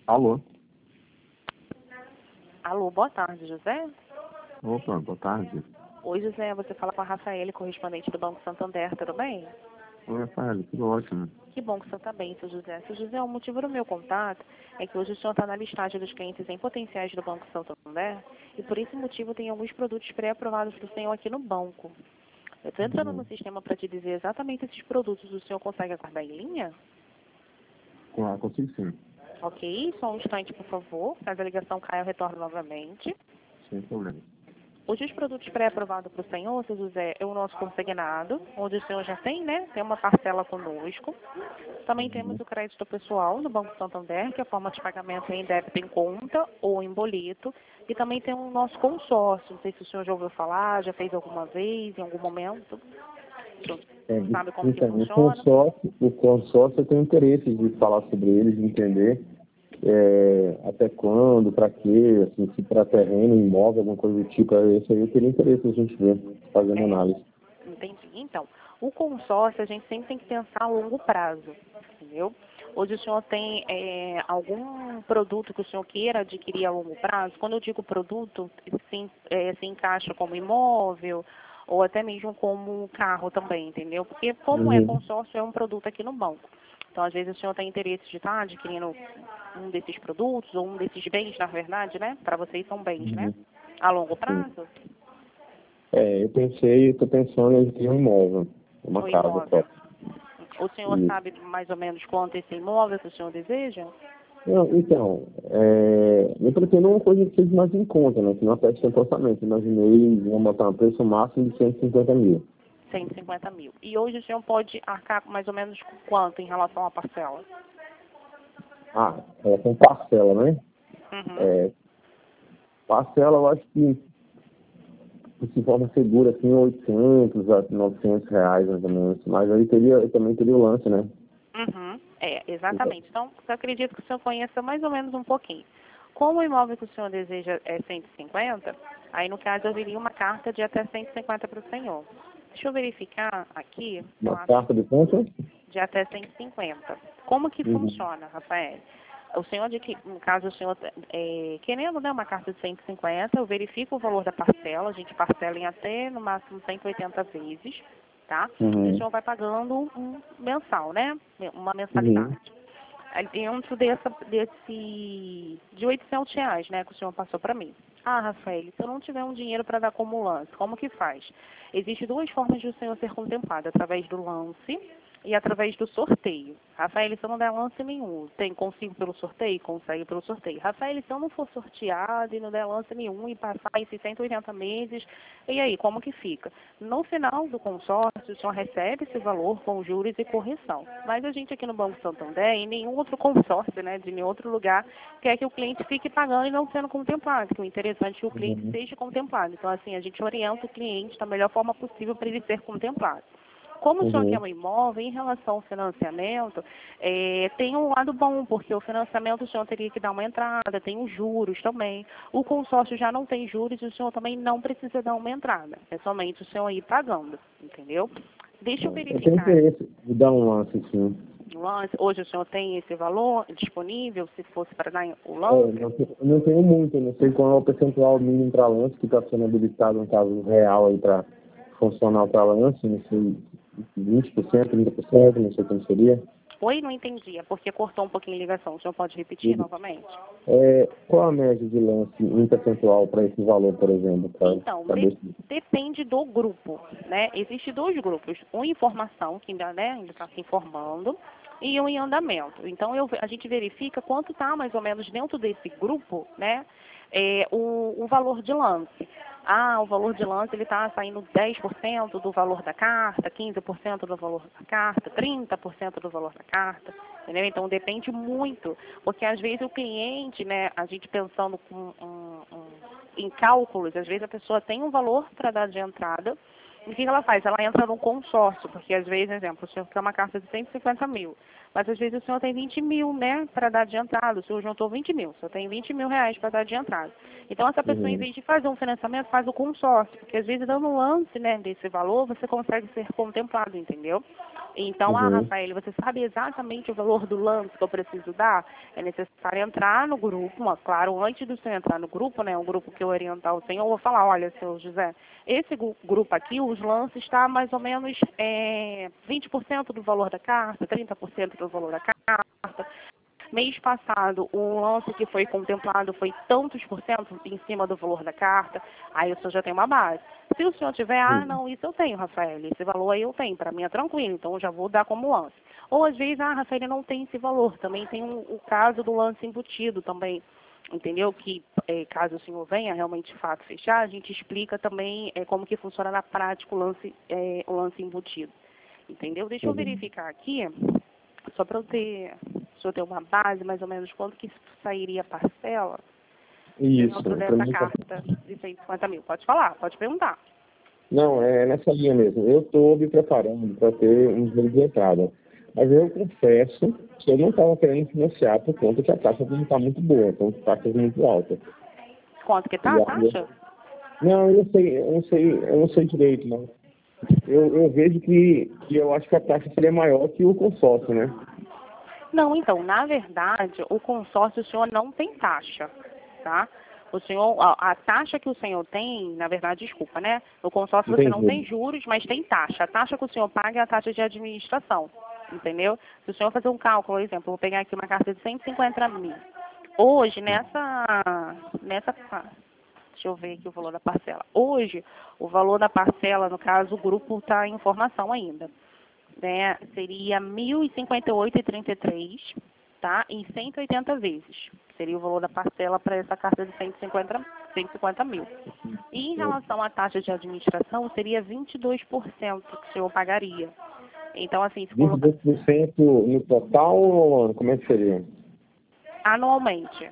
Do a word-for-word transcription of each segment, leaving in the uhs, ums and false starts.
Alô? Alô, boa tarde, José. Opa, boa tarde. Oi, José, você fala com a Rafaele, correspondente do Banco Santander, tudo bem? Oi, Rafael, tudo ótimo. Que bom que o senhor está bem, seu José. Seu José, o motivo do meu contato é que hoje o senhor está na listagem dos clientes em potenciais do Banco Santander e por esse motivo tem alguns produtos pré-aprovados para o senhor aqui no banco. Eu estou entrando no Uhum. sistema para te dizer exatamente esses produtos. O senhor consegue aguardar em linha? Ah, consigo sim, Ok, só um instante, por favor. Caso a ligação caia, eu retorno novamente. sem problema. Hoje os produtos pré-aprovados para o senhor, seu José, é o nosso consignado, onde o senhor já tem, né? Tem uma parcela conosco. Também temos Uhum. o crédito pessoal no Banco Santander, que é a forma de pagamento é em débito em conta ou em boleto. E também tem o nosso consórcio. Não sei se o senhor já ouviu falar, já fez alguma vez, em algum momento. O senhor É, sabe como que então, o funciona? consórcio, o consórcio eu tenho interesse de falar sobre ele, de entender é, até quando, para quê, assim, se para terreno, imóvel, alguma coisa do tipo, é esse aí eu teria interesse a gente ver, fazendo É, análise. entendi. Então, o consórcio a gente sempre tem que pensar a longo prazo, entendeu? Hoje o senhor tem é, algum produto que o senhor queira adquirir a longo prazo? Quando eu digo produto, se, é, se encaixa como imóvel ou até mesmo como carro também, entendeu? Porque como é Uhum. consórcio, é um produto aqui no banco. Então, às vezes o senhor tem interesse de estar adquirindo um desses produtos ou um desses bens, na verdade, né? Para vocês são bens, né? Uhum. A longo Sim. prazo, É, eu pensei, estou pensando em ter um imóvel, uma o casa imóvel. própria. O senhor Isso. sabe mais ou menos quanto esse imóvel que o senhor deseja? Não, então, é, eu pretendo uma coisa que seja mais em conta, né? Que não afete tanto o orçamento. Imaginei, vamos botar um preço máximo de cento e cinquenta mil. cento e cinquenta mil. E hoje o senhor pode arcar mais ou menos com quanto em relação à parcela? Ah, é com parcela, né? Uhum. É, parcela, eu acho que, de forma segura, assim, oitocentos a novecentos reais, mais ou menos. Mas aí teria, eu também teria o lance, né? Uhum. É, exatamente. Então, eu acredito que o senhor conheça mais ou menos um pouquinho. Como o imóvel que o senhor deseja é cento e cinquenta, aí no caso eu viria uma carta de até cento e cinquenta para o senhor. Deixa eu verificar aqui, eu Uma acho, carta de conta. de até cento e cinquenta. Como que Uhum. funciona, Rafael? O senhor, de que, no caso, o senhor é, querendo né, uma carta de cento e cinquenta, eu verifico o valor da parcela, a gente parcela em até, no máximo, cento e oitenta vezes, tá? E o Uhum. senhor vai pagando um mensal, né? Uma Uhum. mensalidade. Aí, dentro dessa, desse, de oitocentos reais, né, que o senhor passou para mim. Ah, Rafael, se eu não tiver um dinheiro para dar como lance, como que faz? Existem duas formas de o senhor ser contemplado, através do lance e através do sorteio. Rafael, se eu não der lance nenhum, tem, consigo pelo sorteio? Consegue pelo sorteio. Rafael, se eu não for sorteado e não der lance nenhum e passar esses cento e oitenta meses, e aí, como que fica? No final do consórcio, o senhor recebe esse valor com juros e correção. Mas a gente aqui no Banco Santander, em nenhum outro consórcio, né, de nenhum outro lugar, quer que o cliente fique pagando e não sendo contemplado, que o interessante é que o cliente Uhum. seja contemplado. Então, assim, a gente orienta o cliente da melhor forma possível para ele ser contemplado. Como o senhor quer Uhum. um imóvel, em relação ao financiamento, é, tem um lado bom, porque o financiamento o senhor teria que dar uma entrada, tem os juros também. O consórcio já não tem juros e o senhor também não precisa dar uma entrada. É somente o senhor ir pagando, entendeu? Deixa eu Eu tenho verificar. interesse de dar um lance, sim. Lance, hoje o senhor tem esse valor disponível, se fosse para dar o É, lance? não, te- eu não tenho muito, eu não sei qual é o percentual mínimo para lance que está sendo habilitado no caso real aí para funcionar para lance, não sei, vinte por cento, trinta por cento, não sei como seria. Oi, não entendi, é porque cortou um pouquinho a ligação. O senhor pode repetir E, novamente? é, qual a média de lance em percentual para esse valor, por exemplo, para Então, de- saber se... depende do grupo, né? Existem dois grupos, um em formação, que ainda né, ainda está se informando, e um em andamento. Então, eu, a gente verifica quanto está mais ou menos dentro desse grupo, né? É, o, o valor de lance. Ah, o valor de lance ele está saindo dez por cento do valor da carta, quinze por cento do valor da carta, trinta por cento do valor da carta, entendeu? Então depende muito, porque às vezes o cliente, né, a gente pensando com um, um, em cálculos, às vezes a pessoa tem um valor para dar de entrada, e o que ela faz? Ela entra num consórcio, porque às vezes, exemplo, o senhor quer uma carta de cento e cinquenta mil, mas às vezes o senhor tem vinte mil, né, para dar de entrada, o senhor juntou vinte mil, o senhor tem vinte mil reais para dar de entrada. Então essa pessoa, em Uhum. vez de fazer um financiamento, faz o consórcio, porque às vezes dando um lance, né, desse valor, você consegue ser contemplado, entendeu? Então, ah, Uhum. Rafael, você sabe exatamente o valor do lance que eu preciso dar? É necessário entrar no grupo, mas, claro, antes do senhor entrar no grupo, né, o grupo que eu orientar o senhor, eu vou falar, olha, seu José, esse gru- grupo aqui, os lances está mais ou menos é, vinte por cento do valor da carta, trinta por cento do valor da carta. Mês passado, o lance que foi contemplado foi tantos por cento em cima do valor da carta, aí o senhor já tem uma base. Se o senhor tiver, ah, Uhum. não, isso eu tenho, Rafael, esse valor aí eu tenho, para mim é tranquilo, então eu já vou dar como lance. Ou às vezes, ah, Rafael, não tem esse valor, também tem o, o caso do lance embutido também, entendeu? Que é, caso o senhor venha realmente de fato fechar, a gente explica também é, como que funciona na prática o lance, é, o lance embutido, entendeu? Deixa eu Uhum. verificar aqui, só para eu ter, se eu ter uma base, mais ou menos, quanto que sairia a parcela Isso, dentro para dessa mim tá... carta de cento e cinquenta mil. Pode falar, pode perguntar. Não, é nessa linha mesmo. Eu estou me preparando para ter um dinheiro de entrada. Mas eu confesso que eu não estava querendo financiar por conta que a taxa não está muito boa, são taxas muito altas. Quanto que tá E a aí, taxa? não, eu não sei, eu não sei, eu não sei direito, não. Eu, eu vejo que, que eu acho que a taxa seria maior que o consórcio, né? Não, então, na verdade, o consórcio o senhor não tem taxa, tá? O senhor, a, a taxa que o senhor tem, na verdade, desculpa, né? No consórcio você não tem Entendi. juros, mas tem taxa. A taxa que o senhor paga é a taxa de administração, entendeu? Se o senhor fazer um cálculo, por exemplo, eu vou pegar aqui uma carta de cento e cinquenta mil. Hoje, nessa, nessa, deixa eu ver aqui o valor da parcela. Hoje, o valor da parcela, no caso, o grupo está em formação ainda, né? Seria mil e cinquenta e oito e trinta e três, tá? Em cento e oitenta vezes. Seria o valor da parcela para essa carta de cento e cinquenta, cento e cinquenta mil. E em relação à taxa de administração, seria vinte e dois por cento que o senhor pagaria. Então, assim, se vinte e colocar dois por cento no total ou ao ano? Como é que seria? anualmente.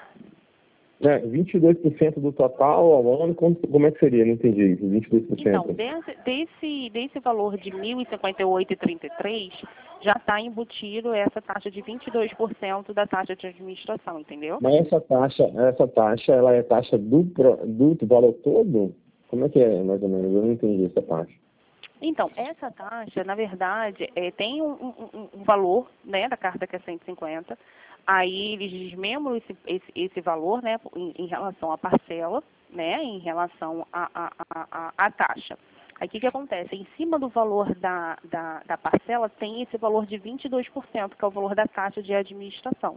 É, vinte e dois por cento do total ao ano, como, como é que seria? Não entendi isso, vinte e dois por Então, cento. desse, desse, desse valor de mil e cinquenta e oito e trinta e três, já está embutido essa taxa de vinte e dois por cento da taxa de administração, entendeu? Mas essa taxa, essa taxa, ela é taxa do, pro- do valor todo? Como é que é, mais ou menos? Eu não entendi essa taxa. Então, essa taxa, na verdade, é, tem um, um- um valor, né, da carta que é cento e cinquenta, aí eles desmembram esse, esse, esse valor, né, em, em relação à parcela, né, em relação à à à- à taxa. Aí o que, que acontece? Em cima do valor da, da, da parcela tem esse valor de vinte e dois por cento, que é o valor da taxa de administração.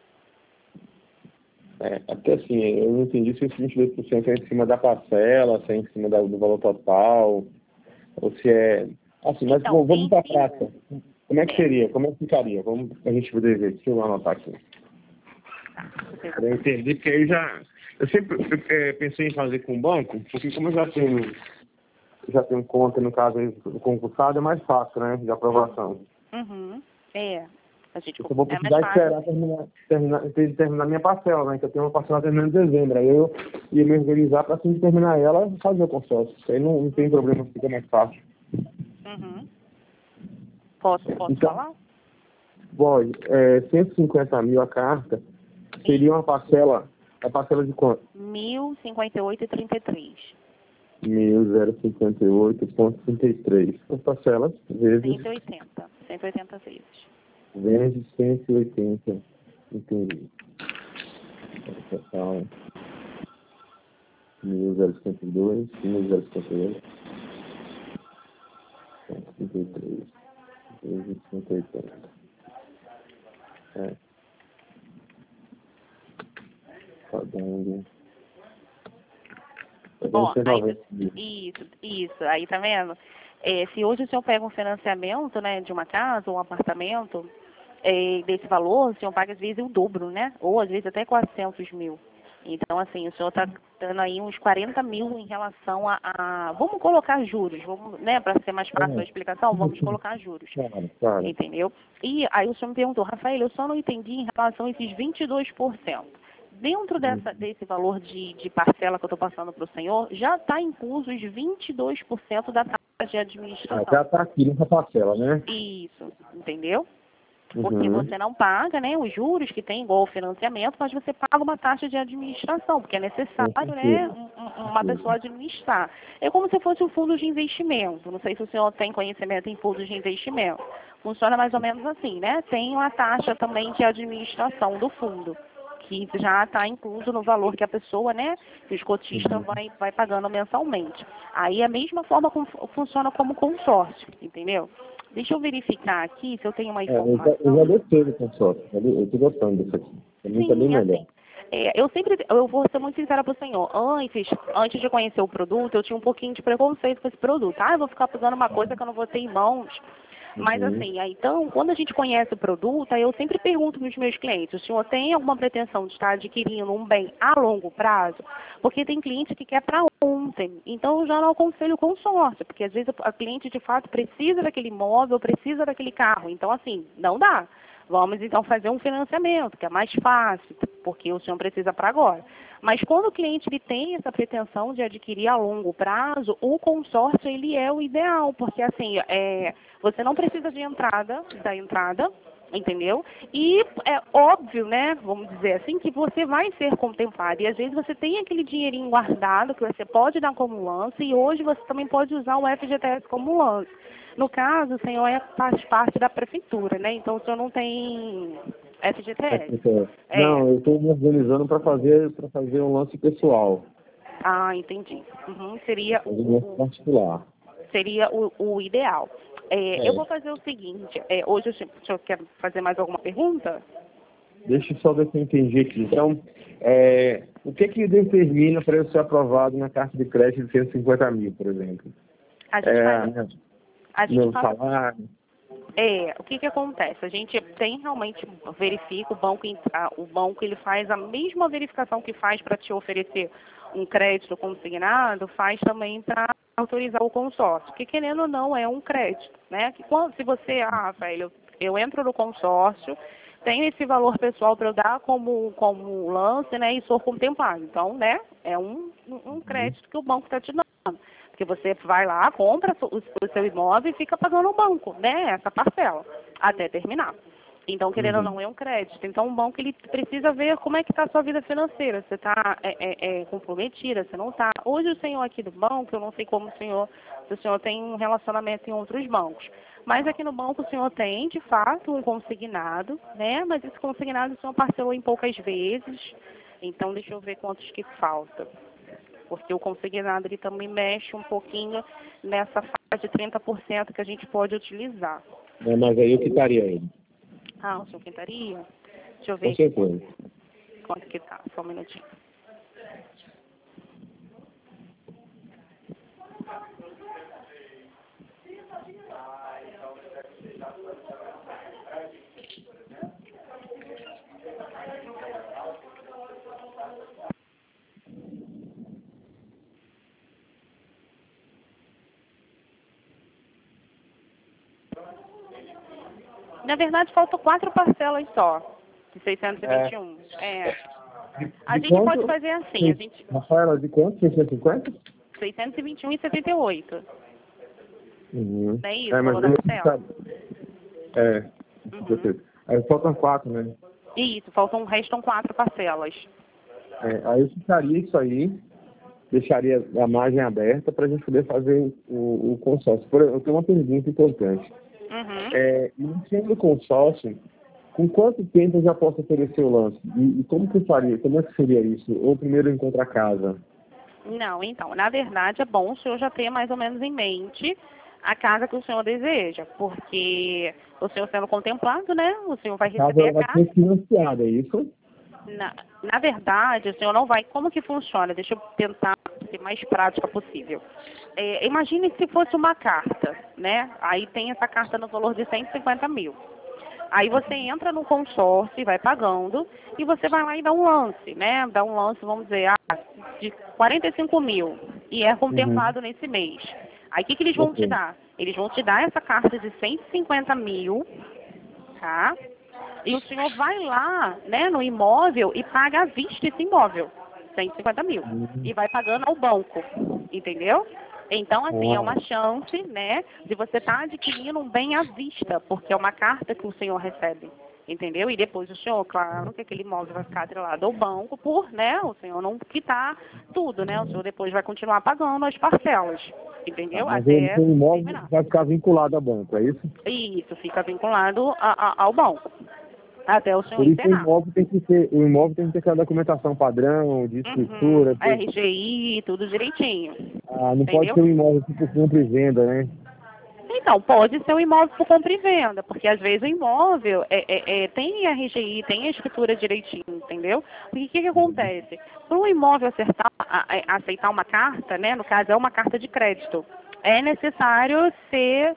É, até assim, eu não entendi se esse vinte e dois por cento é em cima da parcela, se é em cima da- do valor total, ou se é... Assim, mas Então, vamos vamos em para a cima, prática. Como é que é, seria? Como é que ficaria? Vamos a gente poder ver. Deixa eu anotar aqui. tá, você- Para eu entender, porque aí já... Eu sempre eh, pensei em fazer com o banco, porque como eu já tenho, já tenho conta, no caso, aí, do concursado, é mais fácil, né, de aprovação. Uhum, é, a gente, Eu vou é mais precisar fácil. esperar terminar, terminar, ter- terminar minha parcela, né? Que eu tenho uma parcela terminando em dezembro. Aí eu ia me organizar para assim que terminar ela, fazer o consórcio. Isso aí não, não tem problema, fica mais fácil. Uhum. Posso, posso Então, falar? pode, é, cento e cinquenta mil a carta seria uma parcela, a parcela de quanto? mil e cinquenta e oito e trinta e três. mil e cinquenta e oito vírgula trinta e três. As parcelas vezes, cento e oitenta. cento e oitenta vezes. vezes cento e oitenta. Entendi. Total, mil e cinquenta e dois, mil e cinquenta e oito, trinta e três. vezes cento e oitenta. É. Tá dando. Tá dando Ó, aí, cento e noventa mil. isso, isso, aí tá vendo? É, se hoje o senhor pega um financiamento, né, de uma casa ou um apartamento, é, desse valor, o senhor paga às vezes o dobro, né? Ou às vezes até quatrocentos mil. Então, assim, o senhor está dando aí uns quarenta mil em relação a, a... Vamos colocar juros, vamos, né, para ser mais fácil a É, explicação, vamos colocar juros. claro, claro. Entendeu? E aí o senhor me perguntou, Rafael, eu só não entendi em relação a esses vinte e dois por cento. Dentro dessa, desse valor de, de parcela que eu estou passando para o senhor, já está incluso os vinte e dois por cento da taxa de Ah, administração. já está aqui nessa parcela, né? Isso, entendeu? Porque Uhum. você não paga, né, os juros que tem igual o financiamento, mas você paga uma taxa de administração, porque é Com necessário, né, certeza. um- um- Com uma certeza. pessoa administrar. É como se fosse um fundo de investimento. Não sei se o senhor tem conhecimento em fundos de investimento. Funciona mais ou menos assim, né? Tem uma taxa também de administração do fundo, que já está incluso no valor que a pessoa, né, que os cotistas Uhum. vai, vai pagando mensalmente. Aí a mesma forma como, funciona como consórcio, entendeu? Deixa eu verificar aqui se eu tenho uma É, eu, já, eu informação. já gostei do consórcio. Eu eu tô gostando disso aqui. Pra mim tá bem Sim, melhor. assim, é, eu sempre, eu vou ser muito sincera para o senhor, antes, antes de conhecer o produto, eu tinha um pouquinho de preconceito com esse produto. Ah, eu vou ficar pagando uma coisa que eu não vou ter em mãos. Mas Uhum. assim, aí, então, quando a gente conhece o produto, aí eu sempre pergunto para os meus clientes, o senhor tem alguma pretensão de estar adquirindo um bem a longo prazo? Porque tem cliente que quer para ontem. Então, eu já não aconselho consórcio, porque às vezes a cliente de fato precisa daquele imóvel, precisa daquele carro. Então, assim, não dá. Vamos então fazer um financiamento, que é mais fácil, porque o senhor precisa para agora. Mas quando o cliente ele tem essa pretensão de adquirir a longo prazo, o consórcio ele é o ideal, porque assim, é, você não precisa de entrada, da entrada, entendeu? E é óbvio, né, vamos dizer assim, que você vai ser contemplado. E às vezes você tem aquele dinheirinho guardado que você pode dar como lance e hoje você também pode usar o F G T S como lance. No caso, o senhor é, faz parte da prefeitura, né? Então o senhor não tem É, F G T S. então, É. não, eu estou me organizando para fazer, para fazer um lance pessoal. Ah, entendi. Uhum, seria Fazer um o, lance o- particular. seria o, o ideal. É, eu É. vou fazer o seguinte, é, hoje o senhor o senhor quer fazer mais alguma pergunta? Deixa eu só ver se eu entendi aqui. Então, é, o que que determina para eu ser aprovado na carta de crédito de cento e cinquenta mil, por exemplo? A gente faz, É, a gente meu faz salário. É, o que que acontece? A gente tem realmente, verifica, o banco, en- a- o banco ele faz a mesma verificação que faz para te oferecer um crédito consignado, faz também para autorizar o consórcio, que querendo ou não é um crédito, né? Que quando, se você, ah, velho, eu entro no consórcio, tenho esse valor pessoal para eu dar como, como lance, né, e sou contemplado. Então, né, é um, um um crédito que o banco está te dando. Porque você vai lá, compra o, o seu imóvel e fica pagando o banco, né? Essa parcela, até terminar. Então, querendo ou Uhum. não, é um crédito. Então, o banco ele precisa ver como é que está a sua vida financeira. Você está é, é, é, comprometida, você não está. Hoje, o senhor aqui do banco, eu não sei como o senhor, se o senhor tem um relacionamento em outros bancos. Mas aqui no banco o senhor tem, de fato, um consignado, né? Mas esse consignado o senhor parcelou em poucas vezes. Então, deixa eu ver quantos que falta, porque o consignado ele também mexe um pouquinho nessa faixa de trinta por cento que a gente pode utilizar. É, mas aí eu quitaria ele. Ah, o senhor quintaria? Deixa eu ver Com aqui quanto, certeza. quanto que tá, só um minutinho. Na verdade, faltam quatro parcelas só, de seiscentos e e vinte É, e um. É. de, A de gente pode quanto? fazer assim, a Seis- gente... Rafaela, de quanto? seiscentos e cinquenta? seiscentos e vinte e um e setenta e oito. Uhum. Não é isso, É, o mas valor da eu parcela? É, com Uhum. certeza. Aí faltam quatro, né? Isso, faltam, restam quatro parcelas. É, aí eu ficaria isso aí, deixaria a margem aberta para a gente poder fazer o, o consórcio. Por, eu tenho uma pergunta importante. Uhum. É, iniciando o consórcio, com quanto tempo eu já posso oferecer o lance? E, e como que eu faria? Como é que seria isso? Ou primeiro eu encontro a casa? Não, então, na verdade é bom o senhor já ter mais ou menos em mente a casa que o senhor deseja, porque o senhor sendo contemplado, né, o senhor vai A casa receber ela a vai casa. ser financiada, é isso? Na, na verdade, o senhor não vai. Como que funciona? Deixa eu tentar ser mais prática possível. É, imagine se fosse uma carta, né? Aí tem essa carta no valor de cento e cinquenta mil. Aí você entra no consórcio e vai pagando, e você vai lá e dá um lance, né? Dá um lance, vamos dizer, ah, de quarenta e cinco mil, e é Uhum. contemplado nesse mês. Aí o que, que eles vão te Ok. dar? Eles vão te dar essa carta de cento e cinquenta mil, tá? E o senhor vai lá, né, no imóvel e paga à vista esse imóvel, cento e cinquenta mil. Uhum. E vai pagando ao banco, entendeu? Então, assim, é Uau. uma chance, né, de você estar adquirindo um bem à vista, porque é uma carta que o senhor recebe, entendeu? E depois o senhor, claro, que aquele imóvel vai ficar atrelado ao banco por, né, o senhor não quitar tudo, né? O senhor depois vai continuar pagando as parcelas, Tá, entendeu? mas o Até o imóvel terminar. vai ficar vinculado ao banco, é isso? E isso fica vinculado a- a- ao banco, até o senhor Por isso o encerrar. imóvel tem que ter, o imóvel tem que ter aquela documentação padrão, de Uhum, escritura, tudo. R G I, tudo direitinho, Ah, não pode entendeu? ser um imóvel tipo compra e venda, né? Então, pode ser um imóvel por compra e venda, porque às vezes o imóvel é, é- é- tem R G I, tem a escritura direitinho, entendeu? Porque o que, que acontece? Para o imóvel acertar, a- a- aceitar uma carta, né, no caso é uma carta de crédito, é necessário ser,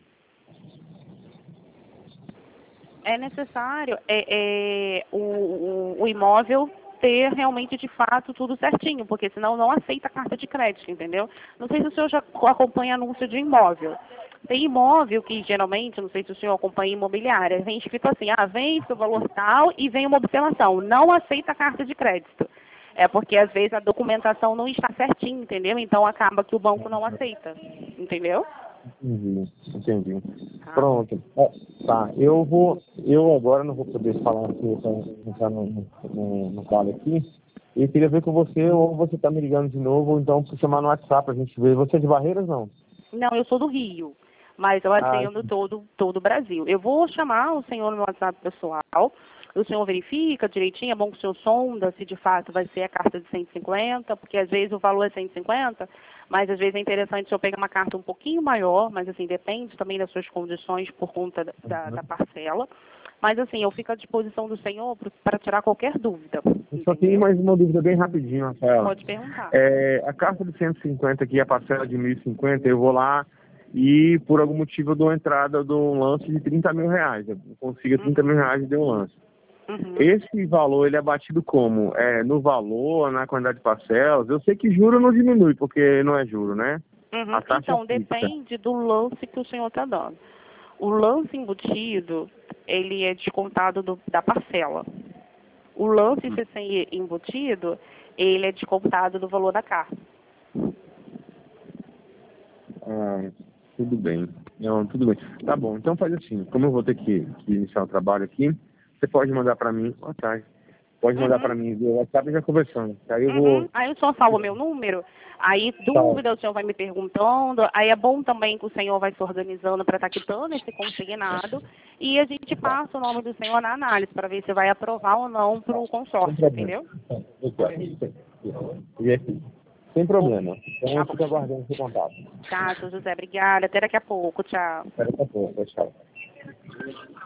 é necessário é, é, o, o, o imóvel ter realmente de fato tudo certinho, porque senão não aceita carta de crédito, entendeu? Não sei se o senhor já acompanha anúncio de imóvel. Tem imóvel que geralmente, não sei se o senhor acompanha imobiliária, vem escrito assim, ah, vem seu valor tal e vem uma observação, não aceita carta de crédito. É porque às vezes a documentação não está certinha, entendeu? Então acaba que o banco não aceita, entendeu? Entendi, entendi. Tá. Pronto. É, tá, eu vou, eu agora não vou poder falar aqui para entrar no, no, no call aqui. Eu queria ver com você, ou você tá me ligando de novo, ou então para chamar no WhatsApp pra gente ver. Você é de Barreiras, não? Não, eu sou do Rio, mas eu Ah, atendo todo, todo o Brasil. Eu vou chamar o senhor no WhatsApp pessoal, o senhor verifica direitinho, é bom que o senhor sonda se de fato vai ser a carta de cento e cinquenta, porque às vezes o valor é cento e cinquenta, mas às vezes é interessante o senhor pegar uma carta um pouquinho maior, mas assim, depende também das suas condições por conta da, da, da parcela. Mas assim, eu fico à disposição do senhor para tirar qualquer dúvida, eu só tenho entendeu? mais uma dúvida bem rapidinho, Rafaela. Pode perguntar. É, a carta de cento e cinquenta aqui, a parcela de mil e cinquenta, eu vou lá e por algum motivo eu dou entrada de um lance de trinta mil reais. Eu consigo trinta mil reais e dei um lance. Uhum. Esse valor, ele é batido como? É no valor, na quantidade de parcelas? Eu sei que juro não diminui, porque não é juro, né? Uhum. A taxa Então, é fixa. depende do lance que o senhor está dando. O lance embutido, ele é descontado do- da parcela. O lance sem embutido, ele é descontado do valor da carta. Ah, tudo bem. Não, tudo bem. Tá bom, então faz assim. Como eu vou ter que, que iniciar o trabalho aqui, você pode mandar para mim, boa tarde. Pode mandar Uhum. para mim via WhatsApp e já conversando. Aí eu Uhum. vou. Aí o senhor salva o meu número, aí Tá. dúvida o senhor vai me perguntando, aí é bom também que o senhor vai se organizando para estar quitando esse consignado e a gente passa o nome do senhor na análise para ver se vai aprovar ou não para o Sem consórcio, problema. entendeu? E aqui? Sem problema. Então Tá eu bom. fico aguardando o seu contato. Tá, seu José, obrigada. Até daqui a pouco. Tchau. Espera um pouco, tchau.